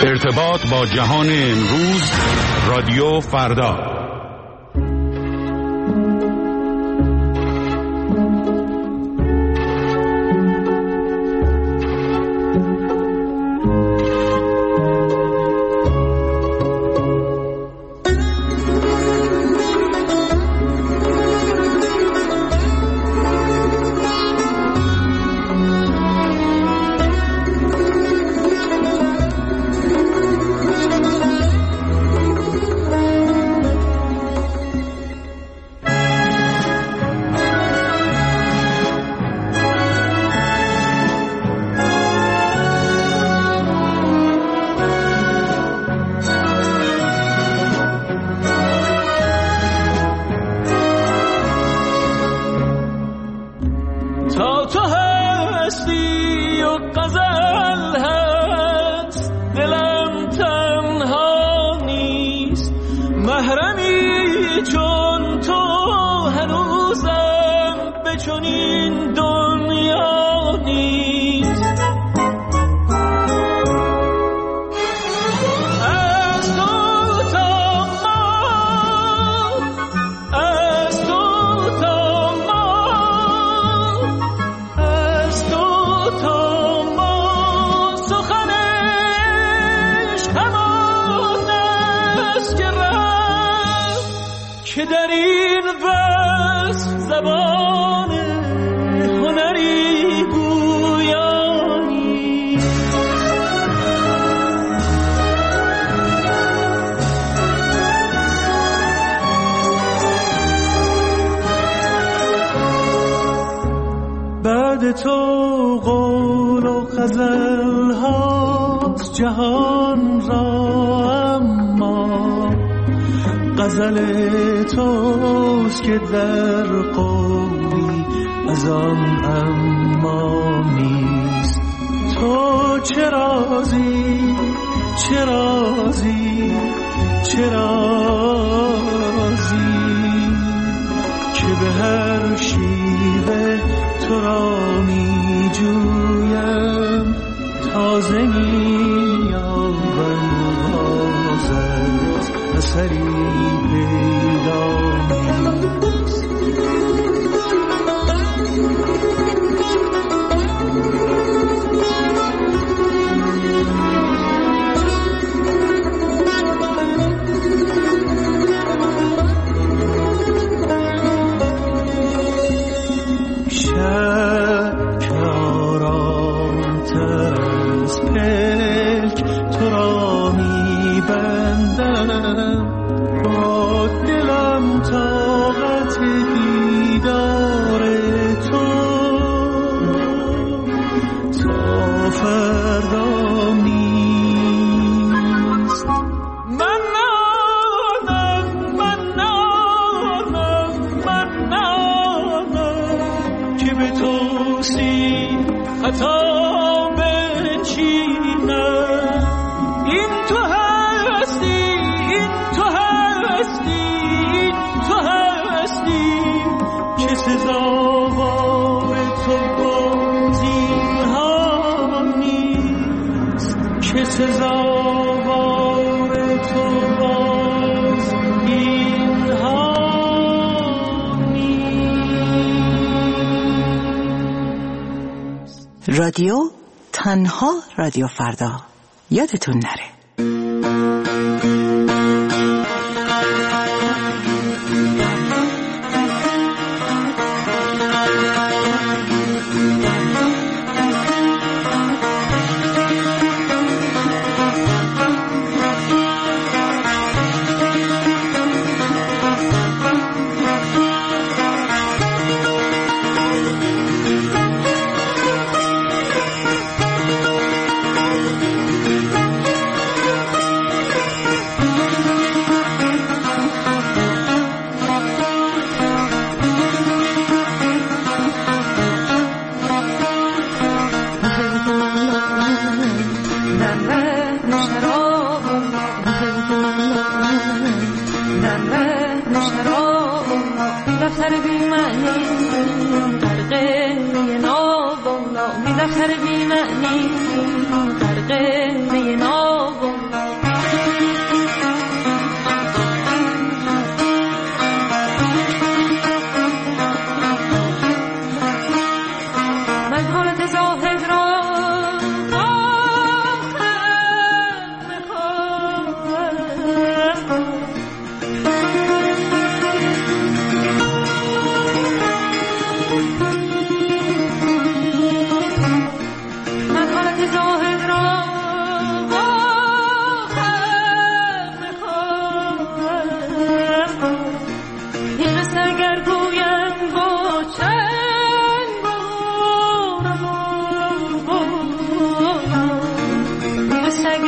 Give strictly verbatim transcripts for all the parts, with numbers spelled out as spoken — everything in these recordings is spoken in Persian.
ارتباط با جهان امروز، رادیو فردا. تو قول و غزل هاست جهان را، اما غزل توست که در قولی از آن اما نیست. تو چه رازی چه رازی چه رازی که به هر شیوه تو را می جویم، تازه می یابم بازت اثری پیدا نیست. رادیو تنها رادیو فردا، یادتون نره. بی معنی غرقه می ناب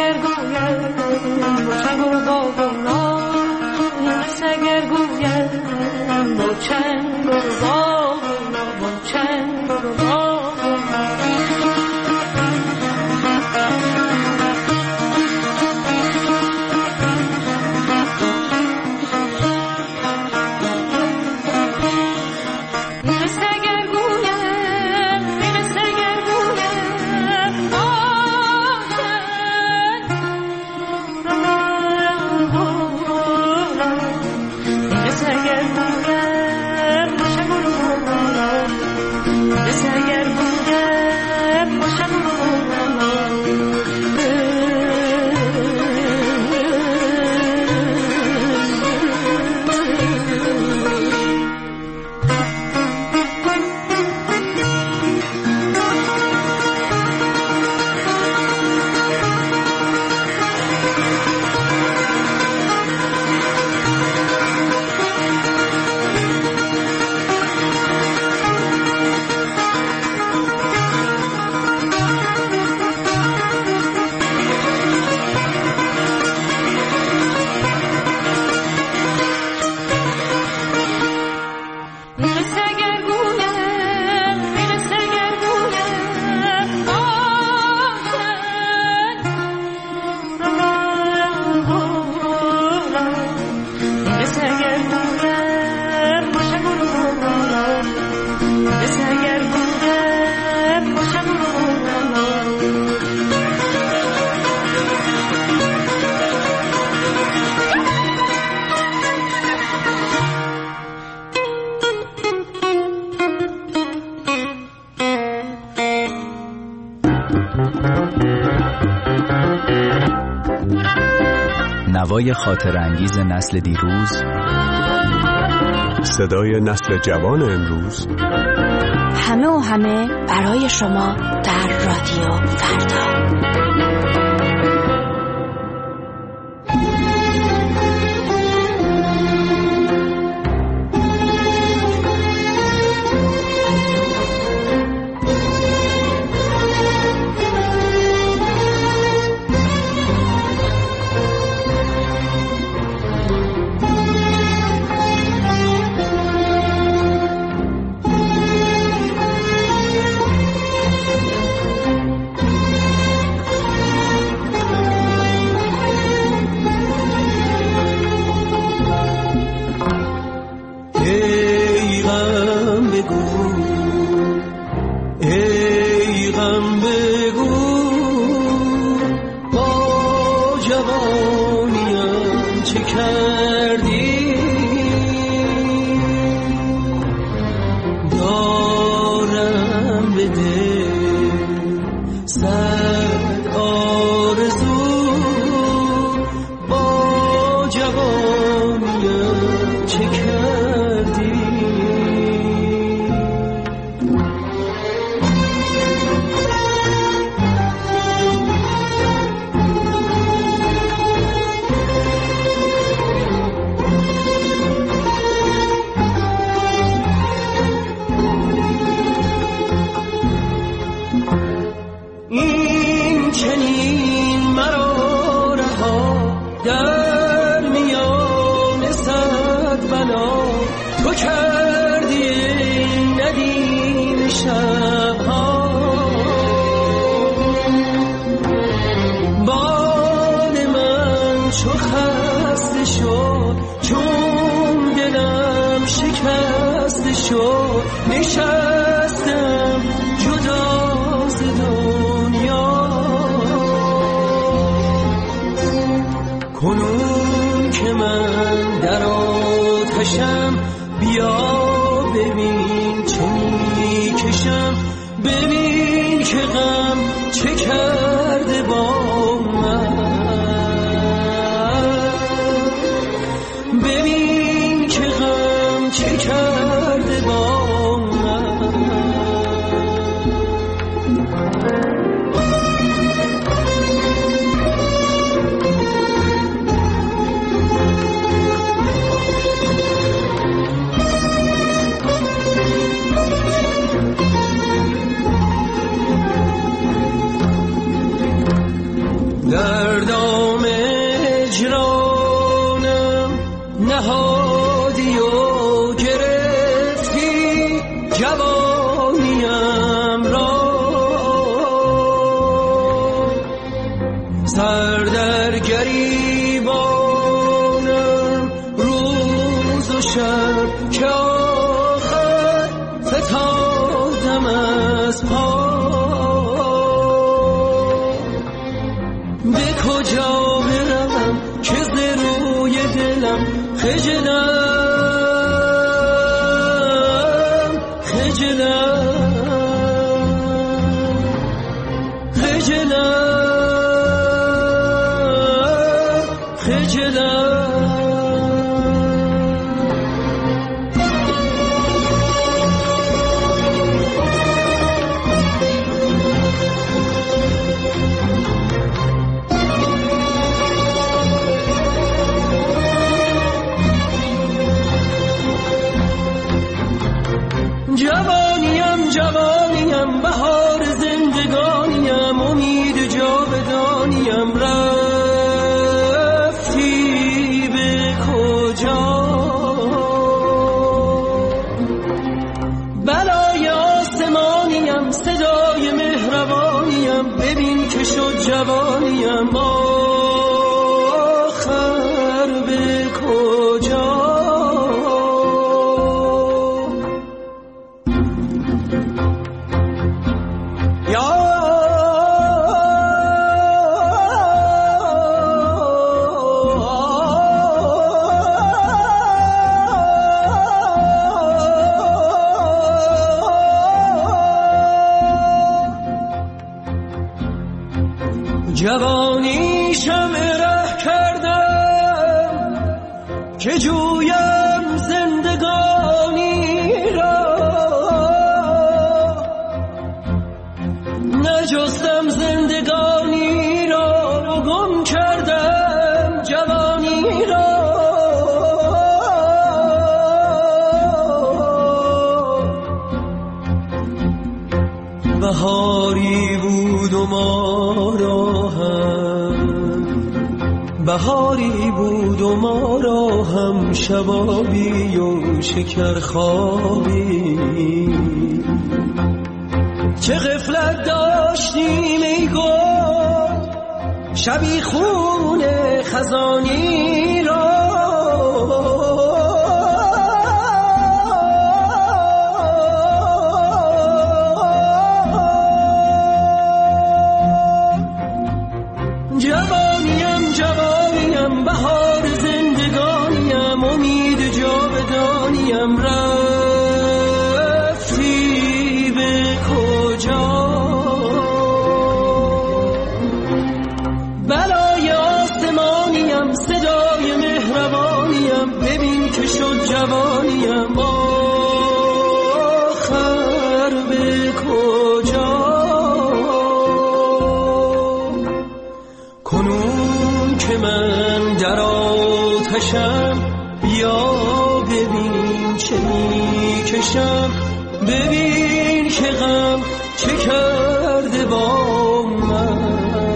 نوای خاطر انگیز نسل دیروز، صدای نسل جوان امروز، همه و همه برای شما در رادیو فردا. نشستم جدا ز دنیا، کنون که من در آتشم، بیا ببین چه میکشم، ببین که غم چه کرده با من، ببین که غم چه کرده با من. در دام اجرانم نهادی و گرفتی جوانیم را، سر در گریبانم روز و شب که آخر فتادم از پا. به کجا بروم که ز روی دلم خجلم خجلم خجلم خجلم. جوانیم جوانیم بهار زندگانیم امید جاودانیم، رفتی به کجا؟ بلای آسمانیم صدای مهربانیم، ببین که شد جوانیم آخر به کجا؟ جوانی شمع ره کردم که جویم زندگانی را، نجستم زندگانی را و گم کردم جوانی را. بهاری بود و ما را بهاری بود و ما را هم شبابی و شکر خوابی، چه غفلت داشتیم ای گل شبی خون خزانی را. جوانیم جوانیم بهار زندگانیم امید جاودانیم، رفتی به کجا؟ بلای آسمانیم صدای مهربانیم، ببین که شد جوانیم آخر به کجا؟ کنون که من در آتشم بیا ببین چه میکشم، ببین که غم چه کرده با من،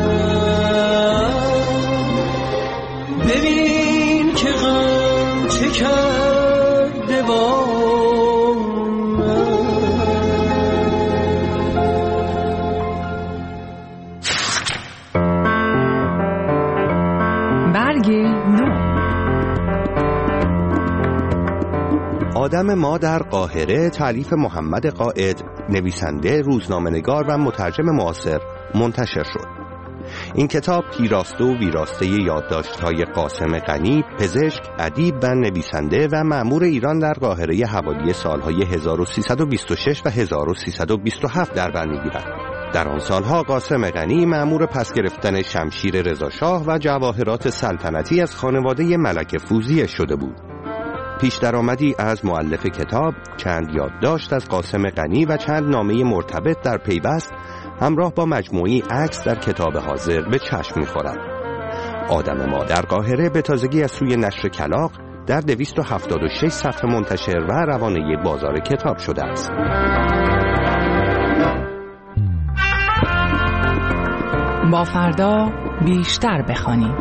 ببین که غم چه کرده با من. برگ نو. آدم ما در قاهره تألیف محمد قائد، نویسنده، روزنامه‌نگار و مترجم معاصر منتشر شد. این کتاب پیراسته و ویراسته یادداشت‌های قاسم غنی، پزشک، ادیب و نویسنده و مأمور ایران در قاهره حوالی سالهای هزار و سیصد و بیست و شش و هزار و سیصد و بیست و هفت در بر می‌گیرد. در آن سالها قاسم غنی مأمور پس گرفتن شمشیر رضاشاه و جواهرات سلطنتی از خانواده ملک فوزیه شده بود. پیش درآمدی از مؤلف کتاب، چند یادداشت از قاسم غنی و چند نامه مرتبط در پیوست همراه با مجموعی عکس در کتاب حاضر به چشم می‌خورد. آدم ما در قاهره به تازگی از سوی نشر کلاغ در دویست و هفتاد و شش صفحه منتشر و روانه بازار کتاب شده است. با فردا بیشتر بخوانیم.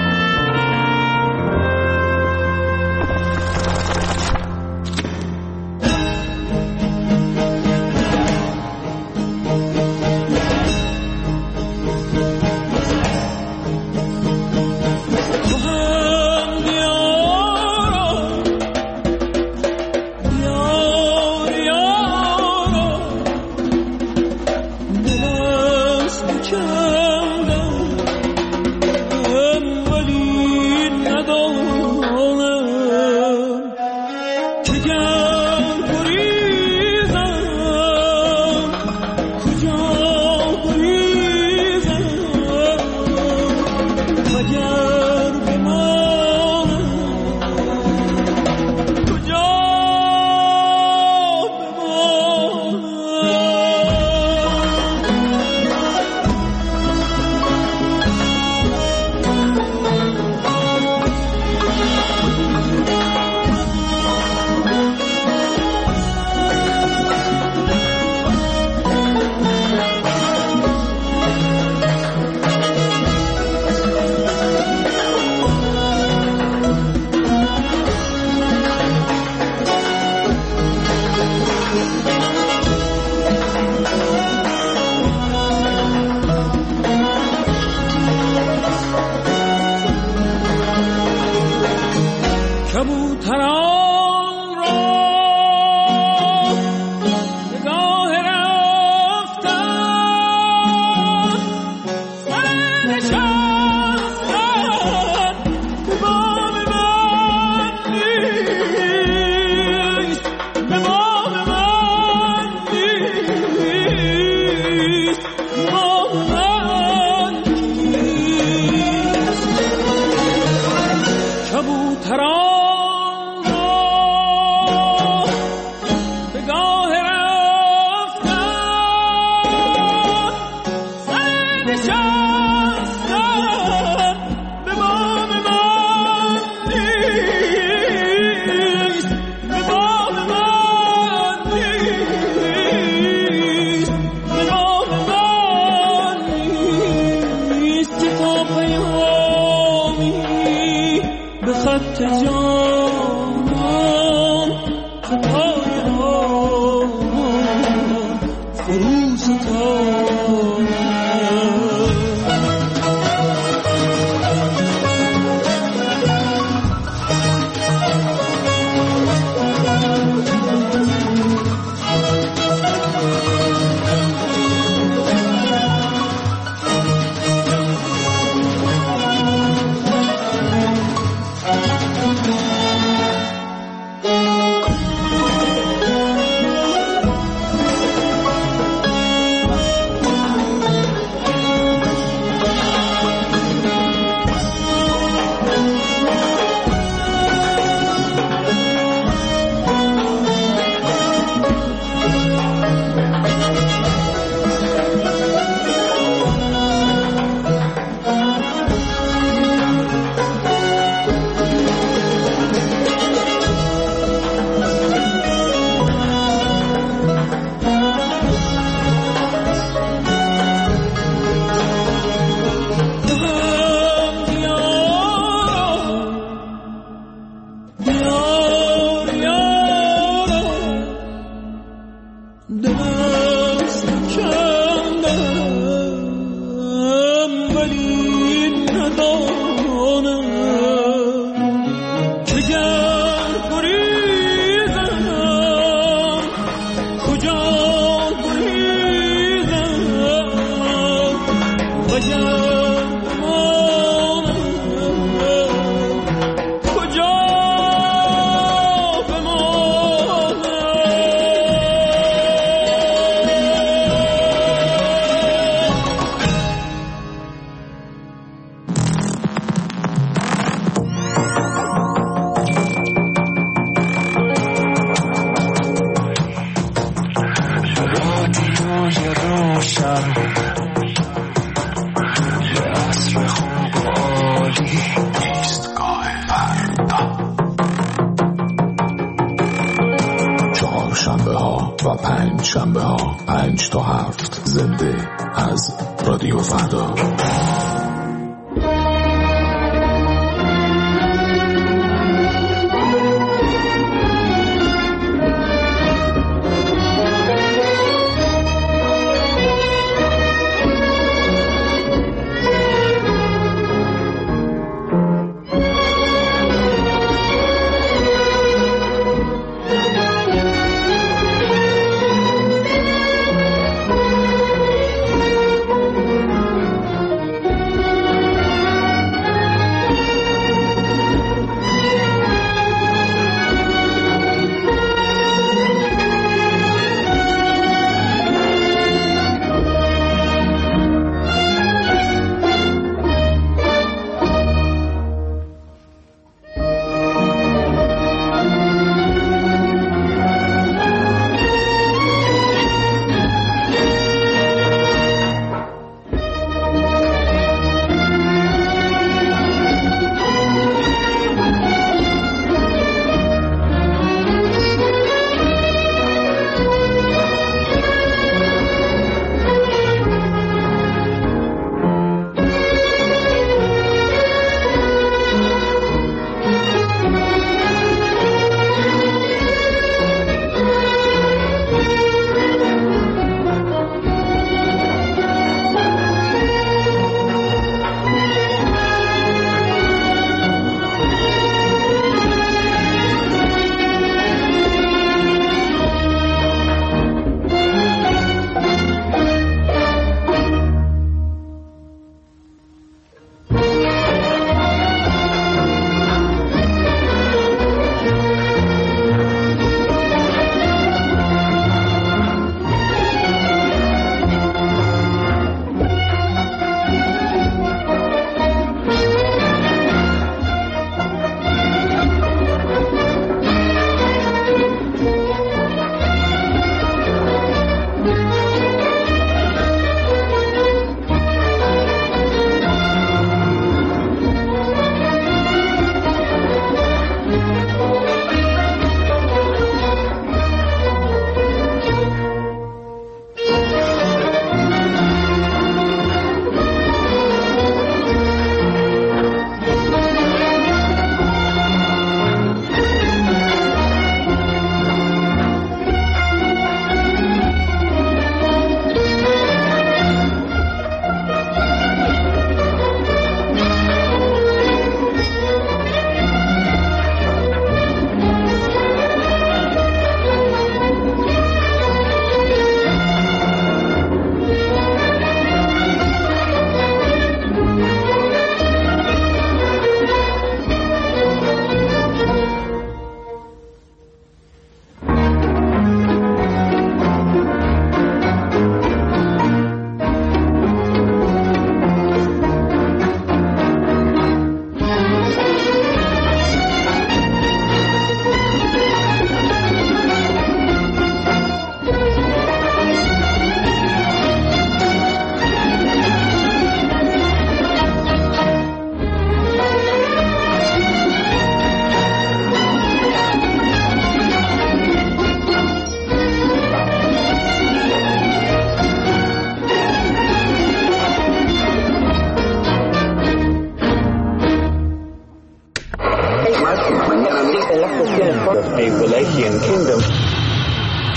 و پنج شنبه ها پنج تا هفت زنده از رادیو فردا.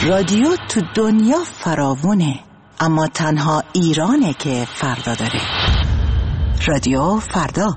رادیو تو دنیا فراوونه، اما تنها ایرانه که فردا داره. رادیو فردا.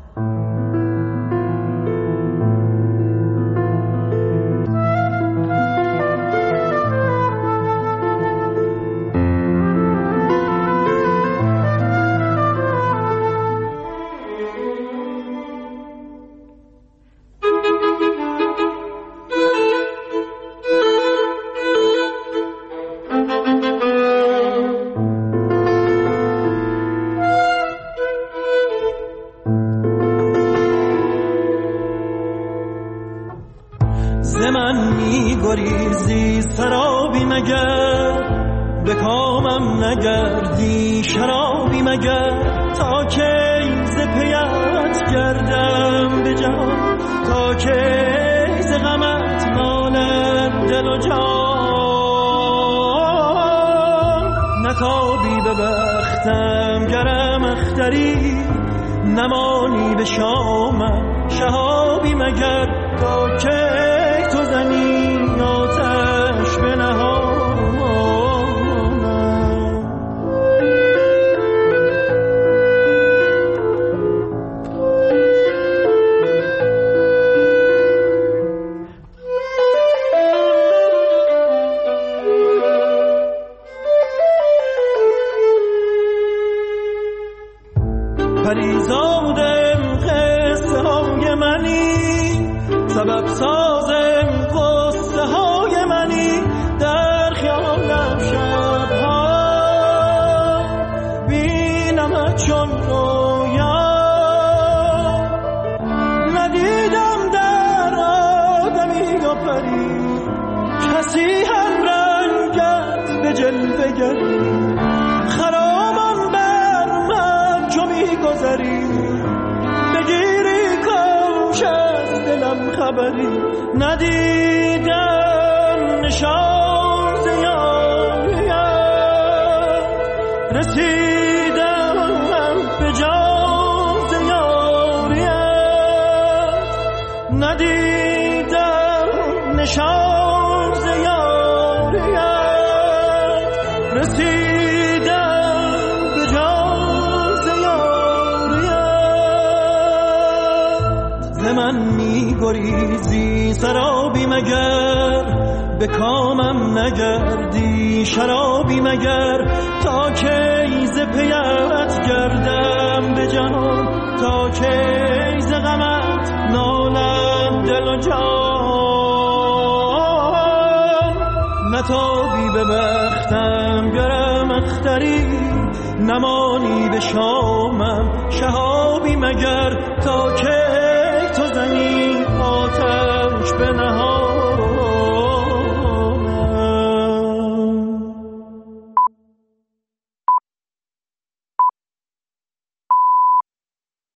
گریزی سرابی مگر، به کامم نگردی شرابی مگر، تا کی ز پیت گردم به جهان، تا کی ز غمت ماند دل و جان، نتابی به بختم گرم اختری، نمانی به شامم شهابی مگر، تا کی تو زنی آتش به نهانم. پریزادم قصه های منی، سبب سازم قصه های منی، در خیالم شبها بینمت چون رویا، ندیدم در آدمی و پری، کسی هر رنگت به جلوه گری، خرامان بر من چو میگذری، بگیری کاش از دلم خبری، ندیدم نشان ز یاریت، رسیدم به جان ز یاریت، ندیدم نشان ز یاریت، رسیدم به جان ز یاریت. ز من می گریزی سرابی مگر، به کامم نگردی شرابی مگر، تا کی ز پیت گردم به جهان، تا کی ز غمت نالم دل و جان، نتابی به بختم گرم اختری، نمانی به شامم شهابی مگر، تا کی تو زنی آتش به نهان.